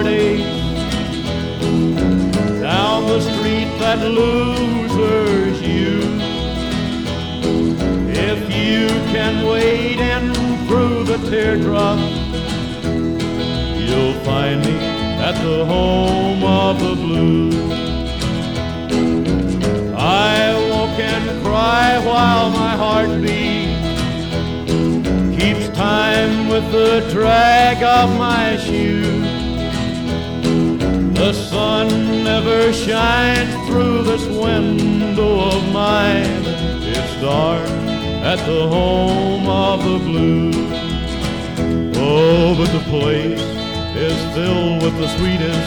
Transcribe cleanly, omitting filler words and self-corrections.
heartaches down the street that losers use. If you can wade in through the teardrops, you'll find me at the home of the blues. I walk and cry while my heart beats, keeps time with the drag of my shoes. The sun never shines through this window of mine. It's dark at the home of the blues. Oh, but the place is filled with the sweetest